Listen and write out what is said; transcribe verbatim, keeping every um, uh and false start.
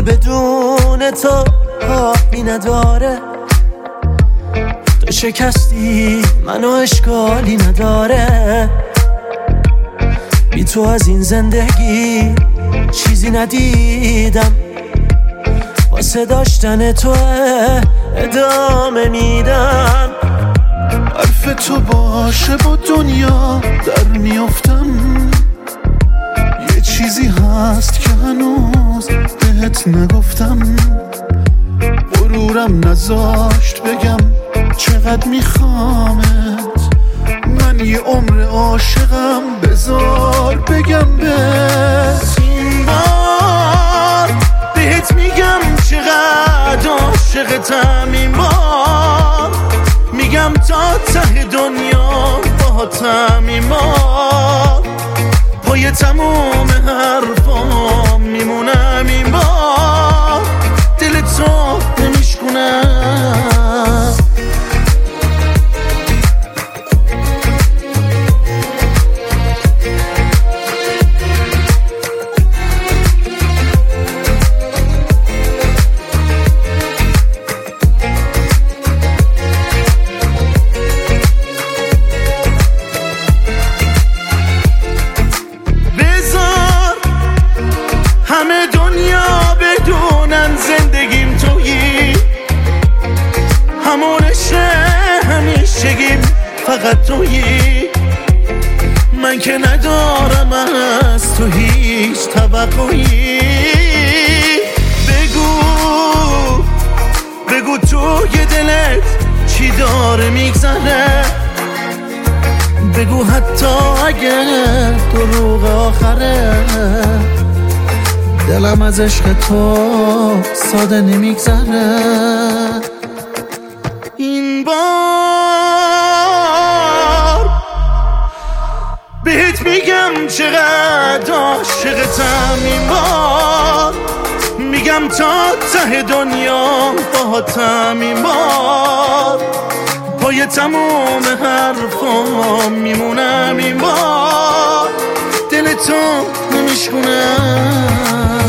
بدون تو حالی نداره، تو شکستی منو اشکالی نداره، بی تو از این زندگی چیزی ندیدم، واسه داشتن تو ادامه میدم. حرف تو باشه با دنیا در میافتم، یه چیزی هست که هنوز بهت نگفتم، غرورم نذاشت بگم چقدر میخوامت، من یه عمر عاشقم، بذار بگم بهت. این بار بهت میگم چقدر عاشقتم، این بار میگم تا ته دنیا باهاتم، این بار پای تموم حرفام میمونم، این بار دل تو نمیشکنم. همه دنیا بدونن زندگیم تویی، همون عشق همیشگیم فقط تویی، من که ندارم از تو هیچ توقعی. بگو بگو توی دلت چی داره میگذره، بگو حتی اگه دروغ آخره، دلم از عشق تو ساده نمیگذره. این بار بهت میگم چقدر عاشقتم، این بار میگم تا ته دنیا باهاتم، این بار پای تموم حرفام میمونم، این بار دل تو نمیشکنم.